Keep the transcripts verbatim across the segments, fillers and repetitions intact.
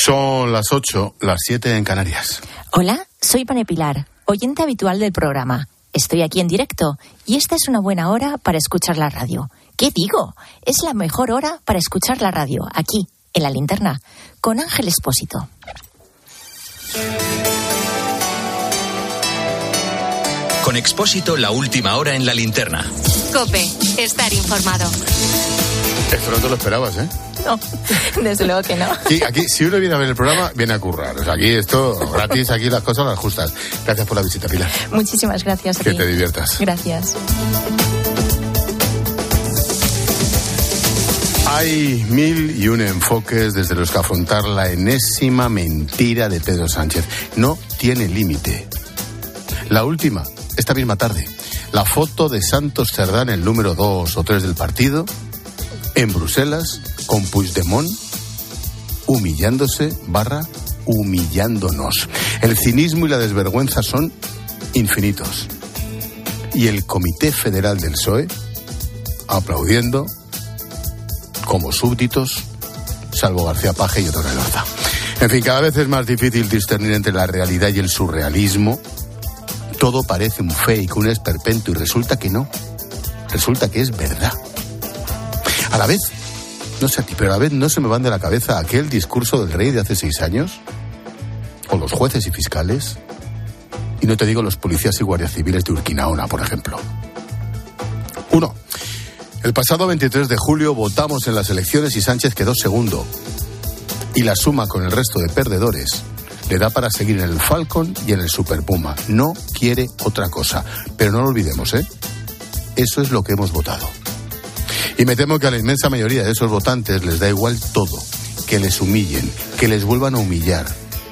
Son las ocho, las siete en Canarias. Hola, soy Pane Pilar, oyente habitual del programa. Estoy aquí en directo y esta es una buena hora para escuchar la radio. ¿Qué digo? Es la mejor hora para escuchar la radio, aquí, en La Linterna, con Ángel Expósito. Con Expósito, la última hora en La Linterna. COPE, estar informado. Esto no te lo esperabas, ¿eh? No, desde luego que no. Aquí, aquí, si uno viene a ver el programa, viene a currar. O sea, aquí esto, gratis, aquí las cosas las justas. Gracias por la visita, Pilar. Muchísimas gracias a que ti. Que te diviertas. Gracias. Hay mil y un enfoques desde los que afrontar la enésima mentira de Pedro Sánchez. No tiene límite. La última, esta misma tarde, la foto de Santos Cerdá en el número dos o tres del partido, en Bruselas, con Puigdemont, humillándose, barra, humillándonos. El cinismo y la desvergüenza son infinitos. Y el Comité Federal del P S O E, aplaudiendo, como súbditos, salvo García Paje y otro Relorza. En fin, cada vez es más difícil discernir entre la realidad y el surrealismo. Todo parece un fake, un esperpento, y resulta que no. Resulta que es verdad. A la vez, no sé a ti, pero a la vez no se me van de la cabeza aquel discurso del rey de hace seis años, o los jueces y fiscales, y no te digo los policías y guardias civiles de Urquinaona, por ejemplo. Uno, el pasado veintitrés de julio votamos en las elecciones y Sánchez quedó segundo, y la suma con el resto de perdedores le da para seguir en el Falcon y en el Super Puma. No quiere otra cosa, pero no lo olvidemos, ¿eh? Eso es lo que hemos votado. Y me temo que a la inmensa mayoría de esos votantes les da igual todo, que les humillen, que les vuelvan a humillar.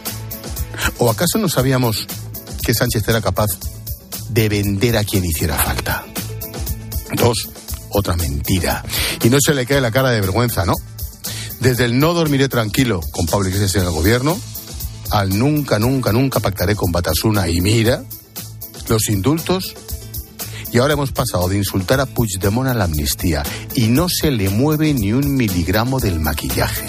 ¿O acaso no sabíamos que Sánchez era capaz de vender a quien hiciera falta? Dos, otra mentira. Y no se le cae la cara de vergüenza, ¿no? Desde el no dormiré tranquilo con Pablo Iglesias en el gobierno, al nunca, nunca, nunca pactaré con Batasuna y mira, los indultos. Y ahora hemos pasado de insultar a Puigdemont a la amnistía y no se le mueve ni un miligramo del maquillaje.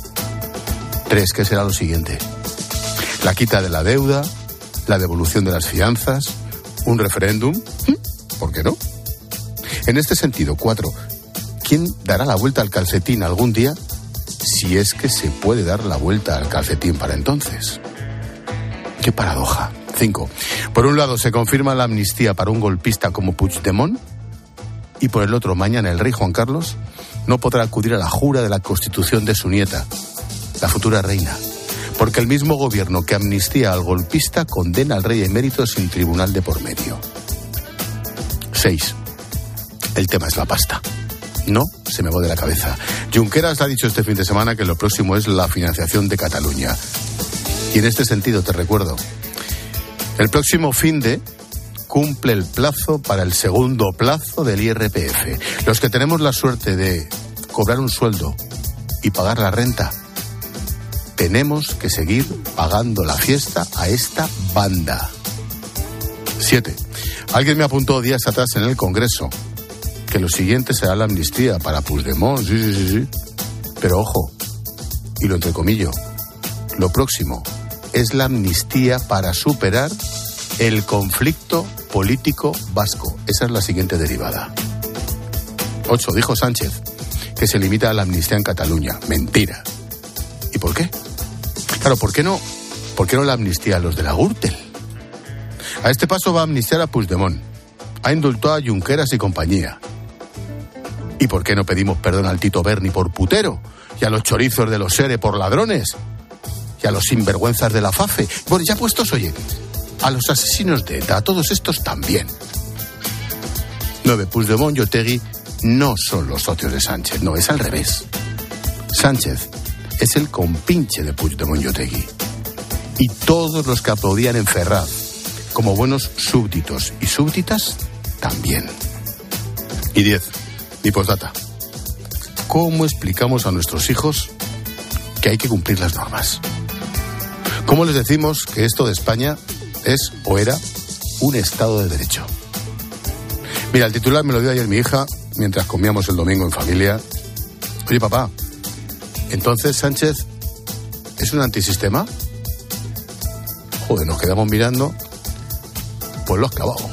Tres, ¿qué será lo siguiente? La quita de la deuda, la devolución de las fianzas, un referéndum, ¿por qué no? En este sentido, cuatro, ¿quién dará la vuelta al calcetín algún día? Si es que se puede dar la vuelta al calcetín para entonces. ¡Qué paradoja! Cinco. Por un lado se confirma la amnistía para un golpista como Puigdemont y por el otro mañana el rey Juan Carlos no podrá acudir a la jura de la constitución de su nieta, la futura reina, porque el mismo gobierno que amnistía al golpista condena al rey emérito sin tribunal de por medio. Seis. El tema es la pasta. No se me va de la cabeza. Junqueras ha dicho este fin de semana que lo próximo es la financiación de Cataluña. Y en este sentido te recuerdo, el próximo finde cumple el plazo para el segundo plazo del I R P F. Los que tenemos la suerte de cobrar un sueldo y pagar la renta, tenemos que seguir pagando la fiesta a esta banda. Siete. Alguien me apuntó días atrás en el Congreso que lo siguiente será la amnistía para Puigdemont. Sí, sí, sí, sí. Pero ojo, y lo entrecomillo, lo próximo es la amnistía para superar el conflicto político vasco. Esa es la siguiente derivada. Ocho. Dijo Sánchez que se limita a la amnistía en Cataluña. Mentira. ¿Y por qué? Claro, ¿por qué no? ¿Por qué no la amnistía a los de la Gürtel? A este paso va a amnistiar a Puigdemont. Ha indultado a Junqueras y compañía. ¿Y por qué no pedimos perdón al Tito Berni por putero? Y a los chorizos de los SERE por ladrones. Y a los sinvergüenzas de la FAFE. Bueno, ya puestos, oye, a los asesinos de ETA, a todos estos también. Nueve. Puigdemont y Otegi no son los socios de Sánchez, no, es al revés. Sánchez es el compinche de Puigdemont y Otegi. Y todos los que aplaudían en Ferraz como buenos súbditos y súbditas, también. Y diez. Mi postdata. ¿Cómo explicamos a nuestros hijos que hay que cumplir las normas? ¿Cómo les decimos que esto de España es o era un Estado de Derecho? Mira, el titular me lo dio ayer mi hija mientras comíamos el domingo en familia. Oye, papá, entonces Sánchez es ¿Es un antisistema? Joder, nos quedamos mirando. Pues lo has clavado.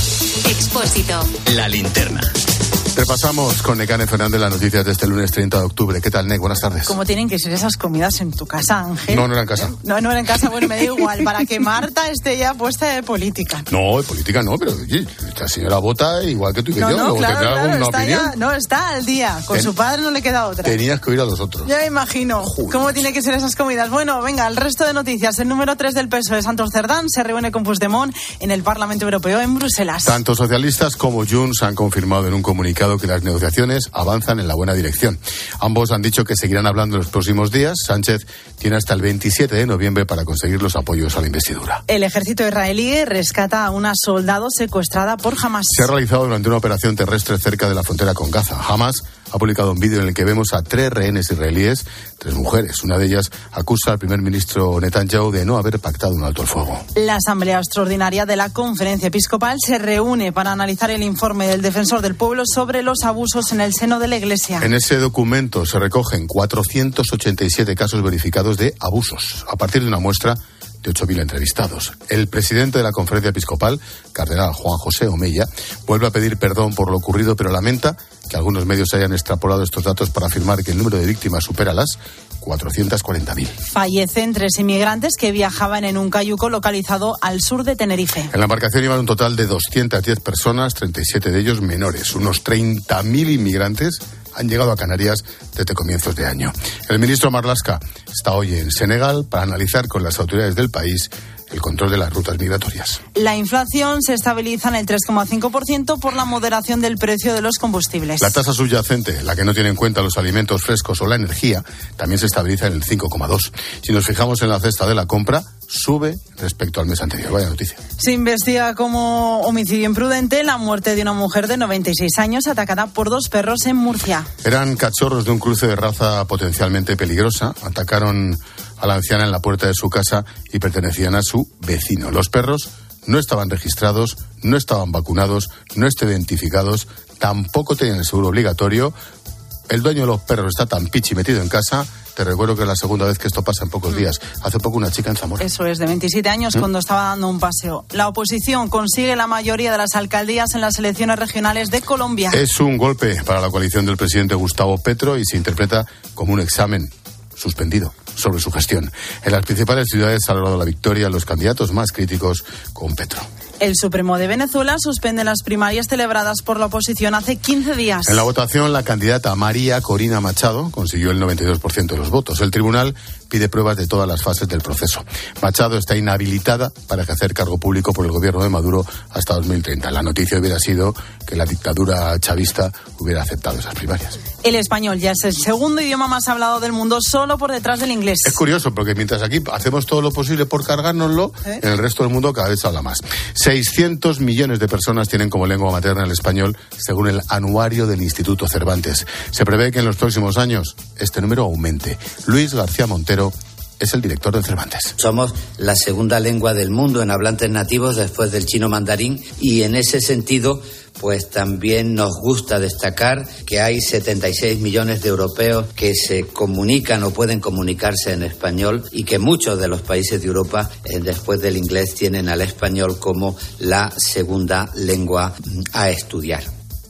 Expósito. La linterna. Repasamos con Nekane Fernández las noticias de este lunes treinta de octubre. ¿Qué tal, Nek? Buenas tardes. ¿Cómo tienen que ser esas comidas en tu casa, Ángel? No, no era en casa. No, no era en casa, bueno, me da igual. Para que Marta esté ya puesta de política. No, de política no, pero oye, esta señora vota igual que tú y que no, yo. No, Luego claro, tendrá claro, alguna está opinión. Ya, no, está al día. Con Ten, su padre no le queda otra. Tenías que oír a los otros. Ya me imagino. Joder. ¿Cómo tienen que ser esas comidas? Bueno, venga, el resto de noticias. El número tres del P S O E, Santos Cerdán, se reúne con Puigdemont en el Parlamento Europeo en Bruselas. Tanto socialistas como Junts han confirmado en un comunicado que las negociaciones avanzan en la buena dirección. Ambos han dicho que seguirán hablando en los próximos días. Sánchez tiene hasta el veintisiete de noviembre para conseguir los apoyos a la investidura. El ejército israelí rescata a una soldado secuestrada por Hamas. Se ha realizado durante una operación terrestre cerca de la frontera con Gaza. Hamas ha publicado un vídeo en el que vemos a tres rehenes israelíes, tres mujeres. Una de ellas acusa al primer ministro Netanyahu de no haber pactado un alto el fuego. La Asamblea Extraordinaria de la Conferencia Episcopal se reúne para analizar el informe del Defensor del Pueblo sobre los abusos en el seno de la Iglesia. En ese documento se recogen cuatrocientos ochenta y siete casos verificados de abusos, a partir de una muestra de ocho mil entrevistados. El presidente de la Conferencia Episcopal, cardenal Juan José Omeya, vuelve a pedir perdón por lo ocurrido, pero lamenta que algunos medios hayan extrapolado estos datos para afirmar que el número de víctimas supera las cuatrocientos cuarenta mil. Fallecen tres inmigrantes que viajaban en un cayuco localizado al sur de Tenerife. En la embarcación iban un total de doscientas diez personas, treinta y siete de ellos menores. Unos treinta mil inmigrantes han llegado a Canarias desde comienzos de año. El ministro Marlaska está hoy en Senegal para analizar con las autoridades del país el control de las rutas migratorias. La inflación se estabiliza en el tres coma cinco por ciento por la moderación del precio de los combustibles. La tasa subyacente, la que no tiene en cuenta los alimentos frescos o la energía, también se estabiliza en el cinco coma dos por ciento. Si nos fijamos en la cesta de la compra, sube respecto al mes anterior. Vaya noticia. Se investiga como homicidio imprudente la muerte de una mujer de noventa y seis años atacada por dos perros en Murcia. Eran cachorros de un cruce de raza potencialmente peligrosa. Atacaron a la anciana en la puerta de su casa y pertenecían a su vecino. Los perros no estaban registrados, no estaban vacunados, no estaban identificados, tampoco tenían el seguro obligatorio. El dueño de los perros está tan pichi metido en casa. Te recuerdo que es la segunda vez que esto pasa en pocos días. Hace poco una chica en Zamora. Eso es, de veintisiete años, ¿Mm? cuando estaba dando un paseo. La oposición consigue la mayoría de las alcaldías en las elecciones regionales de Colombia. Es un golpe para la coalición del presidente Gustavo Petro y se interpreta como un examen suspendido sobre su gestión. En las principales ciudades ha logrado la victoria los candidatos más críticos con Petro. El Supremo de Venezuela suspende las primarias celebradas por la oposición hace quince días. En la votación, la candidata María Corina Machado consiguió el noventa y dos por ciento de los votos. El tribunal pide pruebas de todas las fases del proceso. Machado está inhabilitada para ejercer cargo público por el gobierno de Maduro hasta dos mil treinta. La noticia hubiera sido que la dictadura chavista hubiera aceptado esas primarias. El español ya es el segundo idioma más hablado del mundo, solo por detrás del inglés. Es curioso, porque mientras aquí hacemos todo lo posible por cargárnoslo, ¿Eh? en el resto del mundo cada vez se habla más. seiscientos millones de personas tienen como lengua materna el español, según el anuario del Instituto Cervantes. Se prevé que en los próximos años este número aumente. Luis García Montero es el director de Cervantes. Somos la segunda lengua del mundo en hablantes nativos después del chino mandarín, y en ese sentido pues también nos gusta destacar que hay setenta y seis millones de europeos que se comunican o pueden comunicarse en español, y que muchos de los países de Europa eh, después del inglés tienen al español como la segunda lengua a estudiar.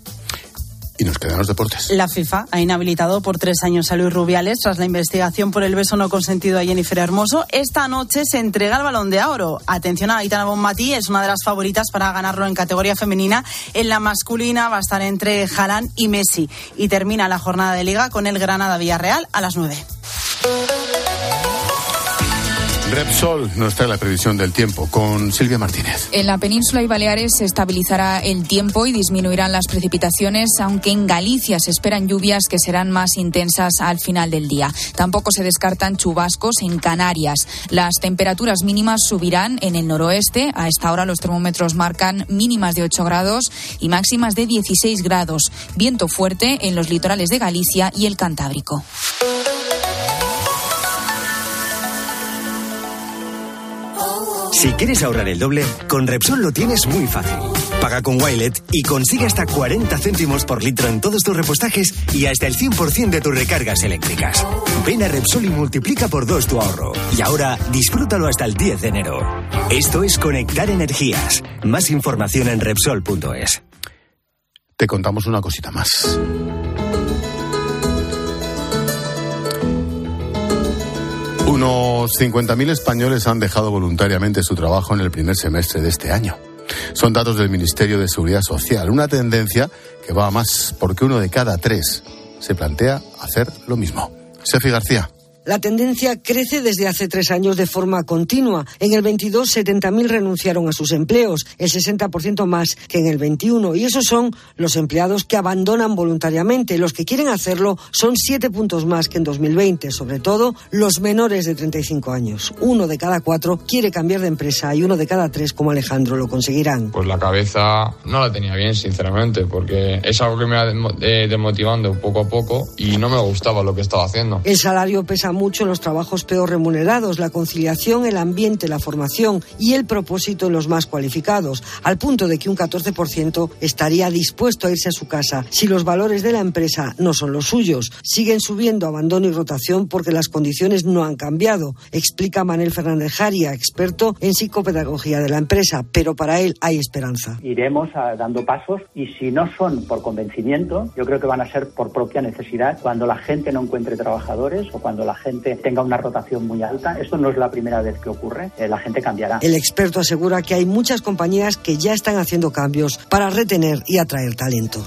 Y nos quedan los deportes. La FIFA ha inhabilitado por tres años a Luis Rubiales tras la investigación por el beso no consentido a Jennifer Hermoso. Esta noche se entrega el Balón de Oro. Atención a Aitana Bonmatí, es una de las favoritas para ganarlo en categoría femenina. En la masculina va a estar entre Haaland y Messi. Y termina la jornada de Liga con el Granada Villarreal a las nueve. Repsol nos trae la previsión del tiempo con Silvia Martínez. En la península y Baleares se estabilizará el tiempo y disminuirán las precipitaciones, aunque en Galicia se esperan lluvias que serán más intensas al final del día. Tampoco se descartan chubascos en Canarias. Las temperaturas mínimas subirán en el noroeste. A esta hora los termómetros marcan mínimas de ocho grados y máximas de dieciséis grados. Viento fuerte en los litorales de Galicia y el Cantábrico. Si quieres ahorrar el doble, con Repsol lo tienes muy fácil. Paga con Wilet y consigue hasta cuarenta céntimos por litro en todos tus repostajes y hasta el cien por ciento de tus recargas eléctricas. Ven a Repsol y multiplica por dos tu ahorro. Y ahora, disfrútalo hasta el diez de enero. Esto es Conectar Energías. Más información en Repsol punto es. Te contamos una cosita más. Unos cincuenta mil españoles han dejado voluntariamente su trabajo en el primer semestre de este año. Son datos del Ministerio de Seguridad Social, una tendencia que va a más porque uno de cada tres se plantea hacer lo mismo. Sefi García. La tendencia crece desde hace tres años de forma continua. En el veintidós, setenta mil renunciaron a sus empleos, el sesenta por ciento más que en el veintiuno. Y esos son los empleados que abandonan voluntariamente. Los que quieren hacerlo son siete puntos más que en dos mil veinte, sobre todo los menores de treinta y cinco años. Uno de cada cuatro quiere cambiar de empresa y uno de cada tres, como Alejandro, lo conseguirán. Pues la cabeza no la tenía bien, sinceramente, porque es algo que me va desmotivando poco a poco y no me gustaba lo que estaba haciendo. El salario pesa mucho en los trabajos peor remunerados, la conciliación, el ambiente, la formación y el propósito en los más cualificados, al punto de que un catorce por ciento estaría dispuesto a irse a su casa si los valores de la empresa no son los suyos. Siguen subiendo abandono y rotación porque las condiciones no han cambiado, explica Manel Fernández Jaria, experto en psicopedagogía de la empresa, pero para él hay esperanza. Iremos a, dando pasos y si no son por convencimiento, yo creo que van a ser por propia necesidad. Cuando la gente no encuentre trabajadores o cuando la gente tenga una rotación muy alta, esto no es la primera vez que ocurre, eh, la gente cambiará. El experto asegura que hay muchas compañías que ya están haciendo cambios para retener y atraer talento.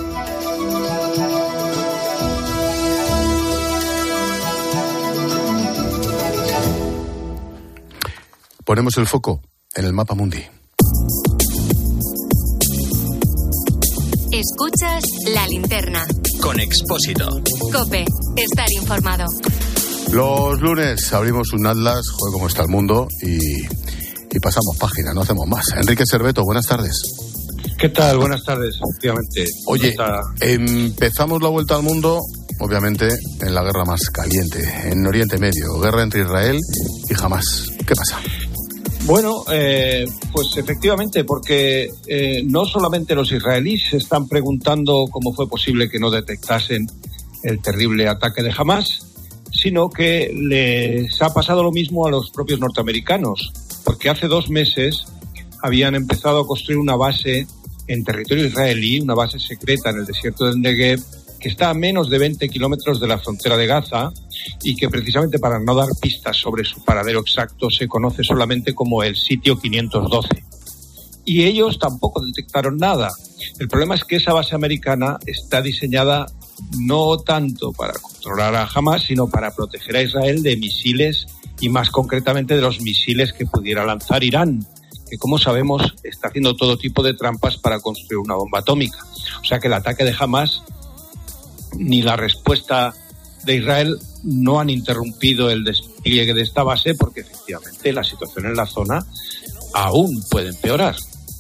Ponemos el foco en el mapa mundi. Escuchas La Linterna. Con Expósito. COPE. Estar informado. Los lunes abrimos un atlas, joder, cómo está el mundo, y, y pasamos página, no hacemos más. Enrique Serveto, buenas tardes. ¿Qué tal? Buenas tardes, efectivamente. Oye, Está... empezamos la vuelta al mundo, obviamente, en la guerra más caliente, en Oriente Medio, guerra entre Israel y Hamás. ¿Qué pasa? Bueno, eh, pues efectivamente, porque eh, no solamente los israelíes se están preguntando cómo fue posible que no detectasen el terrible ataque de Hamás, sino que les ha pasado lo mismo a los propios norteamericanos, porque hace dos meses habían empezado a construir una base en territorio israelí, una base secreta en el desierto del Negev, que está a menos de veinte kilómetros de la frontera de Gaza y que precisamente para no dar pistas sobre su paradero exacto se conoce solamente como el sitio quinientos doce. Y ellos tampoco detectaron nada. El problema es que esa base americana está diseñada no tanto para controlar a Hamás, sino para proteger a Israel de misiles y más concretamente de los misiles que pudiera lanzar Irán, que como sabemos está haciendo todo tipo de trampas para construir una bomba atómica. O sea que el ataque de Hamás ni la respuesta de Israel no han interrumpido el despliegue de esta base porque efectivamente la situación en la zona aún puede empeorar.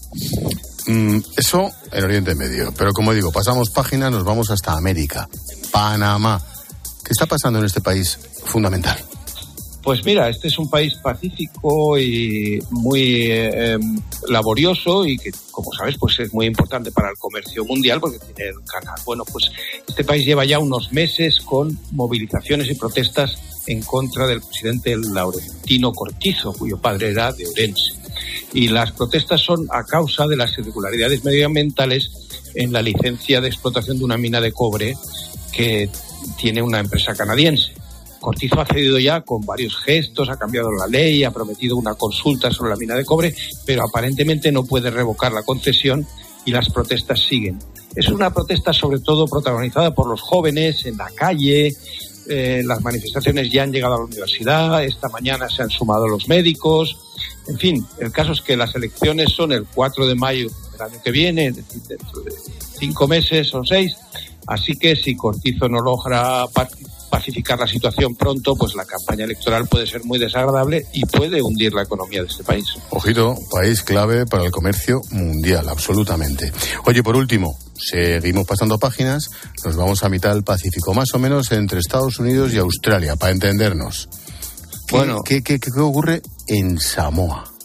Mm, eso en Oriente Medio, pero como digo, pasamos página, nos vamos hasta América, Panamá. ¿Qué está pasando en este país fundamental? Pues mira, este es un país pacífico y muy eh, laborioso y que, como sabes, pues es muy importante para el comercio mundial porque tiene el canal. Bueno, pues este país lleva ya unos meses con movilizaciones y protestas en contra del presidente Laurentino Cortizo, cuyo padre era de Orense. Y las protestas son a causa de las irregularidades medioambientales en la licencia de explotación de una mina de cobre que tiene una empresa canadiense. Cortizo ha cedido ya con varios gestos, ha cambiado la ley, ha prometido una consulta sobre la mina de cobre, pero aparentemente no puede revocar la concesión y las protestas siguen. Es una protesta sobre todo protagonizada por los jóvenes en la calle. Eh, las manifestaciones ya han llegado a la universidad, esta mañana se han sumado los médicos. En fin, el caso es que las elecciones son el cuatro de mayo del año que viene, es decir, dentro de cinco meses o seis. Así que si Cortizo no logra pacificar la situación pronto, pues la campaña electoral puede ser muy desagradable y puede hundir la economía de este país. Ojito, país clave para el comercio mundial, absolutamente. Oye, por último, seguimos pasando páginas, nos vamos a mitad del Pacífico, más o menos entre Estados Unidos y Australia, para entendernos. ¿Qué, bueno, ¿qué, qué, qué ocurre en Samoa?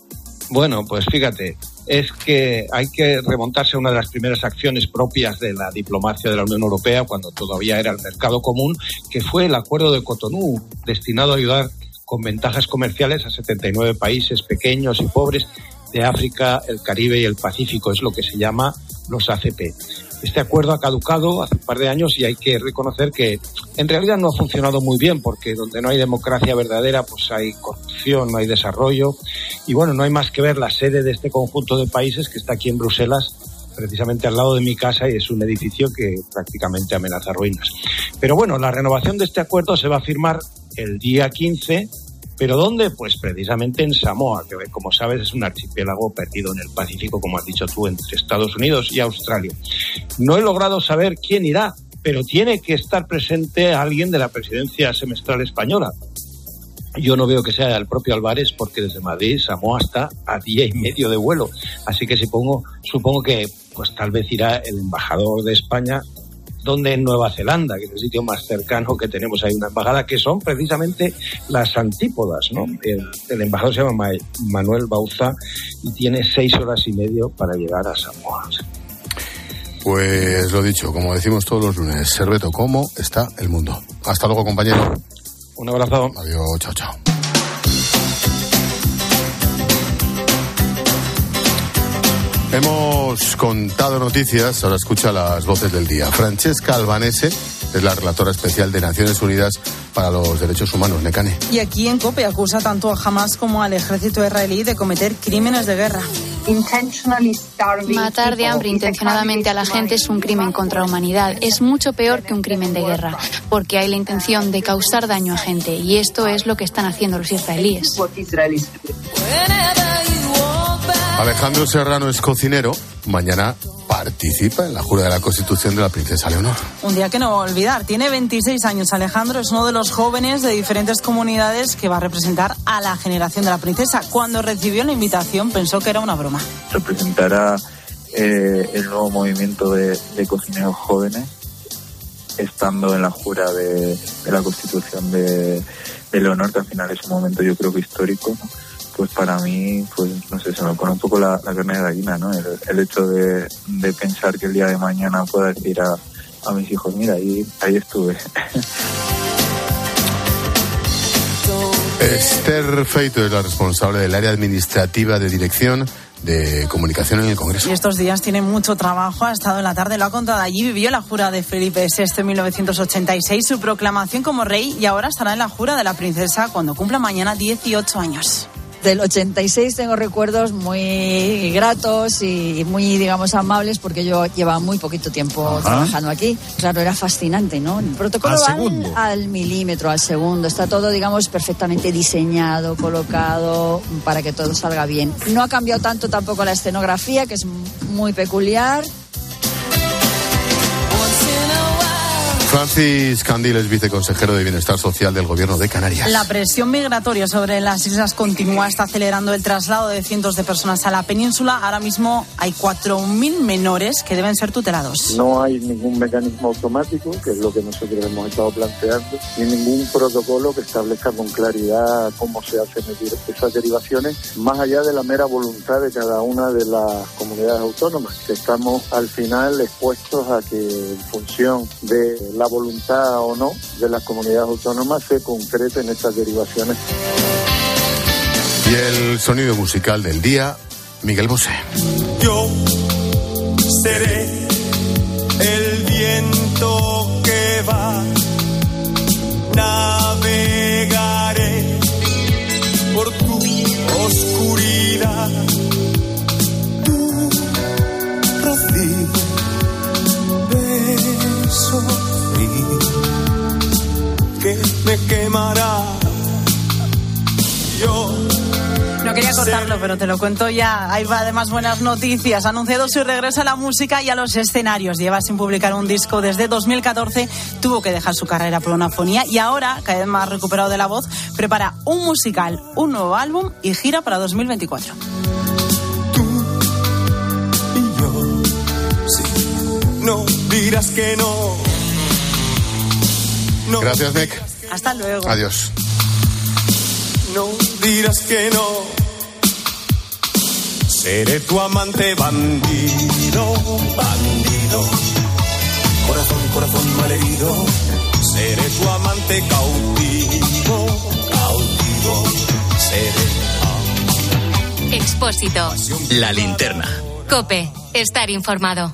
Bueno, pues fíjate, es que hay que remontarse a una de las primeras acciones propias de la diplomacia de la Unión Europea, cuando todavía era el mercado común, que fue el Acuerdo de Cotonú, destinado a ayudar con ventajas comerciales a setenta y nueve países pequeños y pobres de África, el Caribe y el Pacífico. Es lo que se llama los A C P. Este acuerdo ha caducado hace un par de años y hay que reconocer que en realidad no ha funcionado muy bien, porque donde no hay democracia verdadera pues hay corrupción, no hay desarrollo y bueno, no hay más que ver la sede de este conjunto de países que está aquí en Bruselas, precisamente al lado de mi casa, y es un edificio que prácticamente amenaza ruinas. Pero bueno, la renovación de este acuerdo se va a firmar el día quince. ¿Pero dónde? Pues precisamente en Samoa, que como sabes es un archipiélago perdido en el Pacífico, como has dicho tú, entre Estados Unidos y Australia. No he logrado saber quién irá, pero tiene que estar presente alguien de la presidencia semestral española. Yo no veo que sea el propio Álvarez, porque desde Madrid Samoa está a día y medio de vuelo. Así que supongo, supongo que pues tal vez irá el embajador de España, donde en Nueva Zelanda, que es el sitio más cercano que tenemos, hay una embajada que son precisamente las antípodas, ¿no? El, el embajador se llama Manuel Bauza y tiene seis horas y medio para llegar a Samoa. Pues lo dicho, como decimos todos los lunes, Serveto, ¿cómo está el mundo? Hasta luego, compañero. Un abrazo. Adiós, chao, chao. Hemos contado noticias, ahora escucha las voces del día. Francesca Albanese es la relatora especial de Naciones Unidas para los Derechos Humanos, Nekane. Y aquí en COPE acusa tanto a Hamas como al ejército israelí de cometer crímenes de guerra. Matar de hambre intencionadamente a la gente es un crimen contra la humanidad. Es mucho peor que un crimen de guerra, porque hay la intención de causar daño a gente, y esto es lo que están haciendo los israelíes. Alejandro Serrano es cocinero. Mañana participa en la jura de la Constitución de la princesa Leonor. Un día que no va a olvidar. Tiene veintiséis años Alejandro, es uno de los jóvenes de diferentes comunidades que va a representar a la generación de la princesa. Cuando recibió la invitación pensó que era una broma. Representará eh, el nuevo movimiento de, de cocineros jóvenes, estando en la jura de, de la Constitución de, de Leonor, que al final es un momento yo creo que histórico, ¿no? Pues para mí, pues no sé, se me pone un poco la, la carne de gallina, ¿no? El, el hecho de, de pensar que el día de mañana pueda decir a, a mis hijos, mira, ahí, ahí estuve. Esther Feito es la responsable del área administrativa de dirección de comunicación en el Congreso. Y estos días tiene mucho trabajo, ha estado en la tarde, lo ha contado allí, vivió la jura de Felipe sexto en mil novecientos ochenta y seis, su proclamación como rey, y ahora estará en la jura de la princesa cuando cumpla mañana dieciocho años. Del ochenta y seis tengo recuerdos muy gratos y muy, digamos, amables, porque yo llevaba muy poquito tiempo Ajá. trabajando aquí. Claro, era fascinante, ¿no? El protocolo va al, al milímetro, al segundo. Está todo, digamos, perfectamente diseñado, colocado para que todo salga bien. No ha cambiado tanto tampoco la escenografía, que es muy peculiar. Francis Candil es viceconsejero de Bienestar Social del Gobierno de Canarias. La presión migratoria sobre las islas continúa, está acelerando el traslado de cientos de personas a la península. Ahora mismo hay cuatro mil menores que deben ser tutelados. No hay ningún mecanismo automático, que es lo que nosotros hemos estado planteando, ni ningún protocolo que establezca con claridad cómo se hacen esas derivaciones, más allá de la mera voluntad de cada una de las comunidades autónomas, que estamos al final expuestos a que en función de la voluntad o no de las comunidades autónomas se concreten estas derivaciones. Y el sonido musical del día, Miguel Bosé. Yo seré el viento que va, navegaré por tu oscuridad, tu rocío, beso que me quemará. Yo no quería contarlo, pero te lo cuento ya. Hay además buenas noticias. Ha anunciado su regreso a la música y a los escenarios. Lleva sin publicar un disco desde dos mil catorce. Tuvo que dejar su carrera por una fonía y ahora, cada vez más recuperado de la voz, prepara un musical, un nuevo álbum y gira para dos mil veinticuatro. Tú y yo, sí, no dirás que no. No. Gracias, Nick. Hasta luego. Adiós. No dirás que no. seré tu amante bandido, bandido. Corazón, corazón malherido, seré tu amante cautivo, cautivo, seré. Expósito. La linterna. COPE. Estar informado.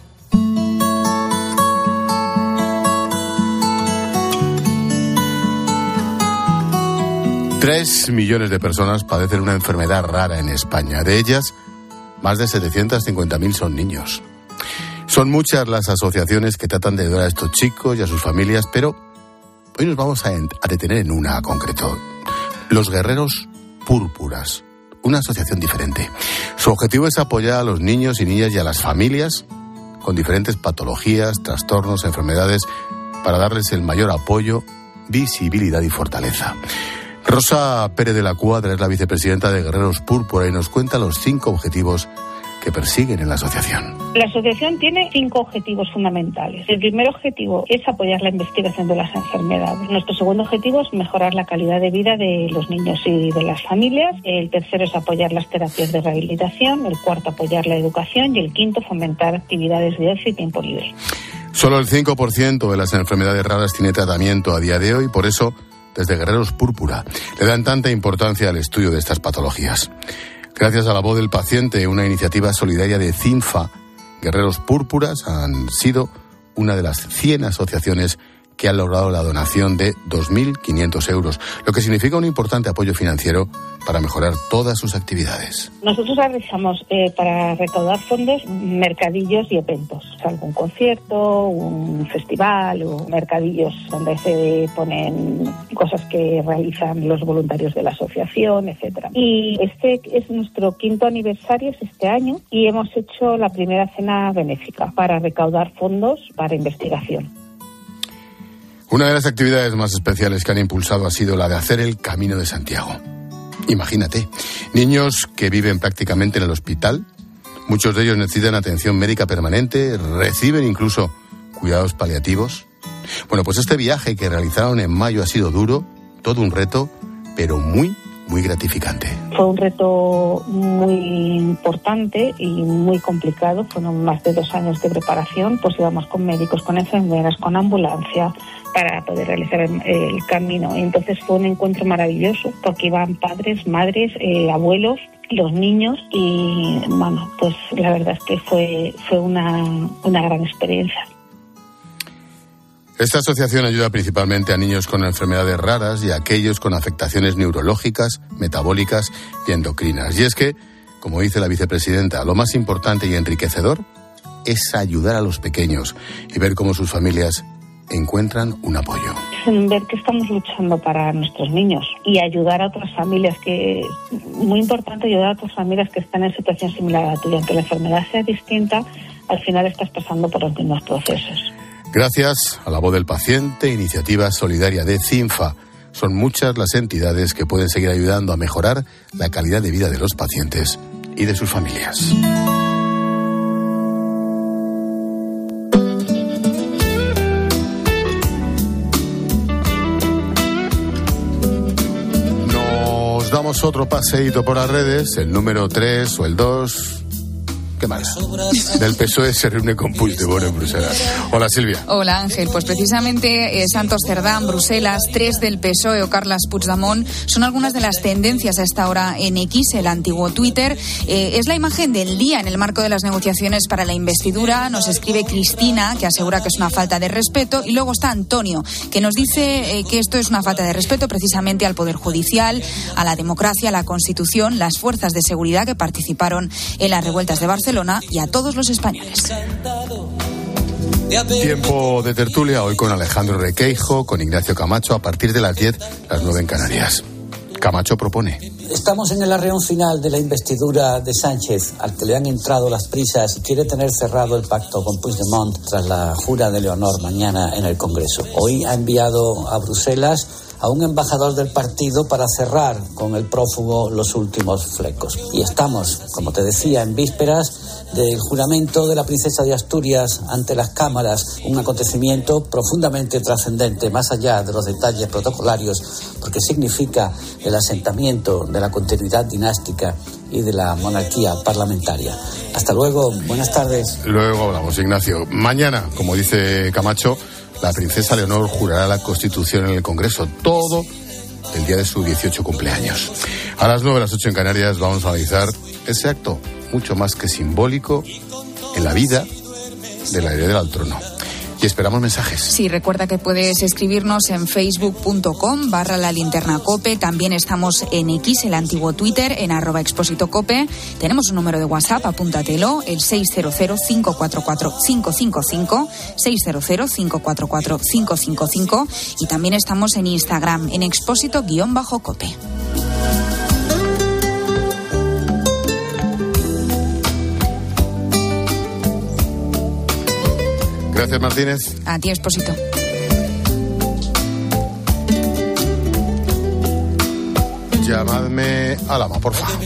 Tres millones de personas padecen una enfermedad rara en España. De ellas, más de setecientos cincuenta mil son niños. Son muchas las asociaciones que tratan de ayudar a estos chicos y a sus familias, pero hoy nos vamos a, en, a detener en una concreto. Los Guerreros Púrpuras, una asociación diferente. Su objetivo es apoyar a los niños y niñas y a las familias con diferentes patologías, trastornos, enfermedades, para darles el mayor apoyo, visibilidad y fortaleza. Rosa Pérez de la Cuadra es la vicepresidenta de Guerreros Púrpura y nos cuenta los cinco objetivos que persiguen en la asociación. La asociación tiene cinco objetivos fundamentales. El primer objetivo es apoyar la investigación de las enfermedades. Nuestro segundo objetivo es mejorar la calidad de vida de los niños y de las familias. El tercero es apoyar las terapias de rehabilitación. El cuarto, apoyar la educación. Y el quinto, fomentar actividades de ocio y tiempo libre. Solo el cinco por ciento de las enfermedades raras tiene tratamiento a día de hoy, por eso, desde Guerreros Púrpura, le dan tanta importancia al estudio de estas patologías. Gracias a la voz del paciente, una iniciativa solidaria de CINFA, Guerreros Púrpuras han sido una de las cien asociaciones que han logrado la donación de dos mil quinientos euros, lo que significa un importante apoyo financiero para mejorar todas sus actividades. Nosotros realizamos eh, para recaudar fondos mercadillos y eventos, o sea, algún concierto, un festival o mercadillos donde se ponen cosas que realizan los voluntarios de la asociación, etcétera. Y este es nuestro quinto aniversario, es este año, y hemos hecho la primera cena benéfica para recaudar fondos para investigación. Una de las actividades más especiales que han impulsado ha sido la de hacer el Camino de Santiago. Imagínate, niños que viven prácticamente en el hospital, muchos de ellos necesitan atención médica permanente, reciben incluso cuidados paliativos. Bueno, pues este viaje que realizaron en mayo ha sido duro, todo un reto, pero muy, muy gratificante. Fue un reto muy importante y muy complicado, fueron más de dos años de preparación, pues íbamos con médicos, con enfermeras, con ambulancia, para poder realizar el, el camino. Entonces fue un encuentro maravilloso, porque iban padres, madres, eh, abuelos, los niños, y bueno, pues la verdad es que fue, fue una, una gran experiencia. Esta asociación ayuda principalmente a niños con enfermedades raras y a aquellos con afectaciones neurológicas, metabólicas y endocrinas. Y es que, como dice la vicepresidenta, lo más importante y enriquecedor es ayudar a los pequeños y ver cómo sus familias encuentran un apoyo. Ver que estamos luchando para nuestros niños y ayudar a otras familias, que muy importante ayudar a otras familias que están en situación similar a la tuya. Aunque la enfermedad sea distinta, al final estás pasando por los mismos procesos. Gracias a la voz del paciente, iniciativa solidaria de CINFA, son muchas las entidades que pueden seguir ayudando a mejorar la calidad de vida de los pacientes y de sus familias. Nos damos otro paseíto por las redes, el número tres o el dos... ¿Qué más? Del P S O E se reúne con Puigdemont en Bruselas. Hola, Silvia. Hola, Ángel. Pues precisamente eh, Santos Cerdán, Bruselas, tres del P S O E o Carles Puigdemont son algunas de las tendencias a esta hora en X, el antiguo Twitter. Eh, es la imagen del día en el marco de las negociaciones para la investidura. Nos escribe Cristina, que asegura que es una falta de respeto. Y luego está Antonio, que nos dice eh, que esto es una falta de respeto precisamente al Poder Judicial, a la democracia, a la Constitución, las fuerzas de seguridad que participaron en las revueltas de Barcelona y a todos los españoles. Tiempo de tertulia hoy con Alejandro Requeijo, con Ignacio Camacho, a partir de las diez, las nueve en Canarias. Camacho propone. Estamos en el arreón final de la investidura de Sánchez, al que le han entrado las prisas y quiere tener cerrado el pacto con Puigdemont tras la jura de Leonor mañana en el Congreso. Hoy ha enviado a Bruselas a un embajador del partido para cerrar con el prófugo los últimos flecos. Y estamos, como te decía, en vísperas del juramento de la princesa de Asturias ante las cámaras, un acontecimiento profundamente trascendente, más allá de los detalles protocolarios, porque significa el asentamiento de la continuidad dinástica y de la monarquía parlamentaria. Hasta luego, buenas tardes. Luego hablamos, Ignacio. Mañana, como dice Camacho, la princesa Leonor jurará la Constitución en el Congreso, todo el día de su dieciocho cumpleaños. A las nueve, las ocho en Canarias, vamos a analizar ese acto, mucho más que simbólico, en la vida de la heredera al trono. Y esperamos mensajes. Sí, recuerda que puedes escribirnos en facebook.com barra la linterna cope. También estamos en X, el antiguo Twitter, en arroba expósito cope. Tenemos un número de WhatsApp, apúntatelo, el seis cero cero, cinco cuatro cuatro, cinco cinco cinco, seis cero cero, cinco cuatro cuatro, cinco cinco cinco. Y también estamos en Instagram, en expósito-cope. Gracias, Martínez. A ti, Expósito. Llamadme a Lama, por favor.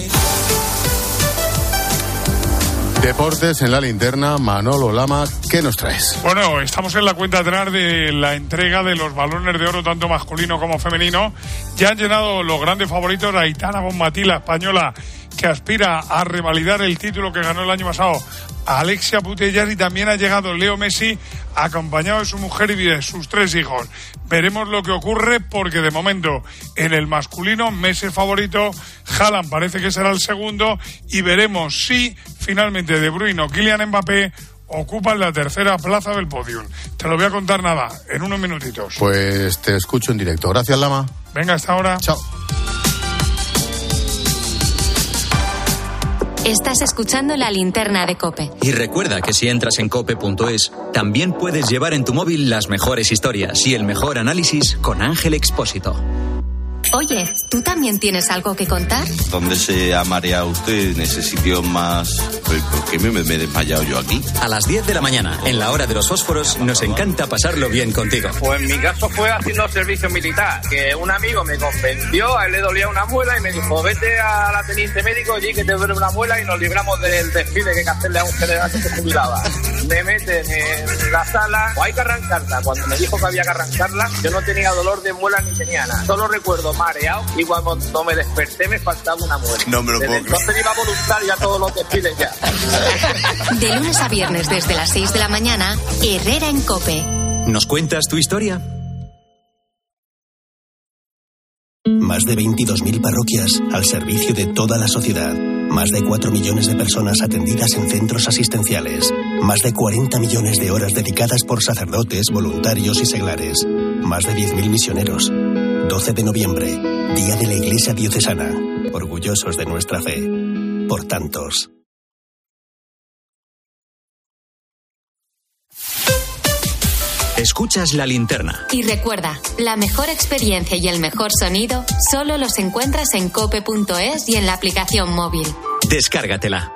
Deportes en la linterna, Manolo Lama, ¿qué nos traes? Bueno, estamos en la cuenta atrás de la entrega de los balones de oro, tanto masculino como femenino. Ya han llenado los grandes favoritos, Aitana Bonmatí, la española, que aspira a revalidar el título que ganó el año pasado a Alexia Putellas, y también ha llegado Leo Messi acompañado de su mujer y de sus tres hijos. Veremos lo que ocurre, porque de momento en el masculino Messi es favorito, Haaland parece que será el segundo, y veremos si finalmente De Bruyne o Kylian Mbappé ocupan la tercera plaza del podium. Te lo voy a contar nada, en unos minutitos. Pues te escucho en directo. Gracias, Lama. Venga, hasta ahora. Chao. Estás escuchando La Linterna de COPE. Y recuerda que si entras en cope punto es, también puedes llevar en tu móvil las mejores historias y el mejor análisis con Ángel Expósito. Oye, ¿tú también tienes algo que contar? ¿Dónde se ha mareado usted? ¿En ese sitio más...? ¿Por qué me, me he desmayado yo aquí? A las diez de la mañana, en la hora de los fósforos, nos encanta pasarlo bien contigo. Pues en mi caso fue haciendo servicio militar, que un amigo me convenció, a él le dolía una muela y me dijo, vete a la teniente médico allí que te duele una muela y nos libramos del desfile que hay que hacerle a un general que se jubilaba. Me meten en la sala, o hay que arrancarla. Cuando me dijo que había que arrancarla, yo no tenía dolor de muela ni tenía nada. Solo recuerdo mareado, y cuando me desperté me faltaba una muela. No me lo puedo. Entonces iba voluntaria a todos los desfiles ya. De lunes a viernes desde las seis de la mañana, Herrera en COPE. ¿Nos cuentas tu historia? Más de veintidós mil parroquias al servicio de toda la sociedad. Más de cuatro millones de personas atendidas en centros asistenciales. Más de cuarenta millones de horas dedicadas por sacerdotes, voluntarios y seglares. Más de diez mil misioneros. doce de noviembre, Día de la Iglesia Diocesana. Orgullosos de nuestra fe. Por tantos. Escuchas La Linterna. Y recuerda, la mejor experiencia y el mejor sonido solo los encuentras en cope punto es y en la aplicación móvil. Descárgatela.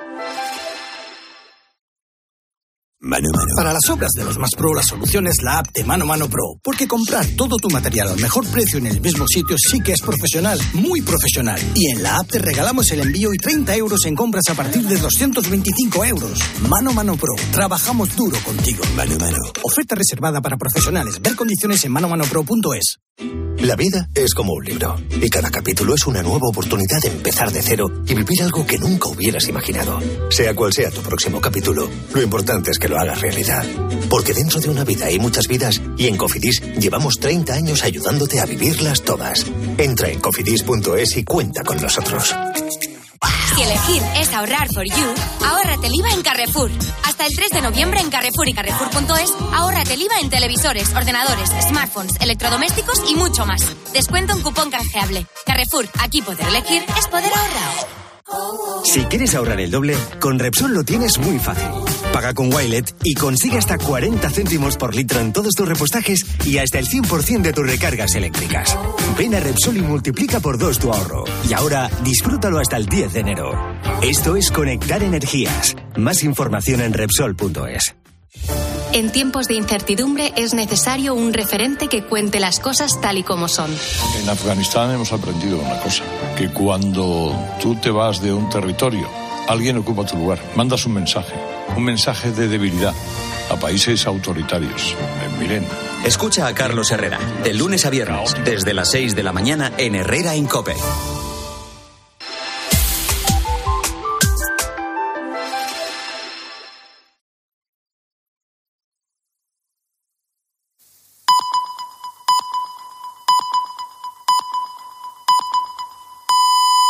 Mano Mano. Para las obras de los más pro, la solución es la app de Mano Mano Pro. Porque comprar todo tu material al mejor precio en el mismo sitio sí que es profesional, muy profesional. Y en la app te regalamos el envío y treinta euros en compras a partir de doscientos veinticinco euros. Mano Mano Pro. Trabajamos duro contigo. Mano Mano. Oferta reservada para profesionales. Ver condiciones en mano mano pro punto es. La vida es como un libro, y cada capítulo es una nueva oportunidad de empezar de cero y vivir algo que nunca hubieras imaginado. Sea cual sea tu próximo capítulo, lo importante es que lo hagas realidad. Porque dentro de una vida hay muchas vidas, y en Cofidis llevamos treinta años ayudándote a vivirlas todas. Entra en cofidis punto es y cuenta con nosotros. Si elegir es ahorrar for you, ahórrate el I V A en Carrefour. Hasta el tres de noviembre en Carrefour y Carrefour punto es, ahórrate el I V A en televisores, ordenadores, smartphones, electrodomésticos y mucho más. Descuento en cupón canjeable. Carrefour, aquí poder elegir es poder ahorrar. Si quieres ahorrar el doble, con Repsol lo tienes muy fácil. Paga con Wilet y consigue hasta cuarenta céntimos por litro en todos tus repostajes y hasta el cien por ciento de tus recargas eléctricas. Ven a Repsol y multiplica por dos tu ahorro. Y ahora, disfrútalo hasta el diez de enero. Esto es Conectar Energías. Más información en Repsol punto es. En tiempos de incertidumbre es necesario un referente que cuente las cosas tal y como son. En Afganistán hemos aprendido una cosa, que cuando tú te vas de un territorio, alguien ocupa tu lugar, mandas un mensaje, un mensaje de debilidad a países autoritarios. Miren. Escucha a Carlos Herrera, de lunes a viernes, desde las seis de la mañana en Herrera en COPE.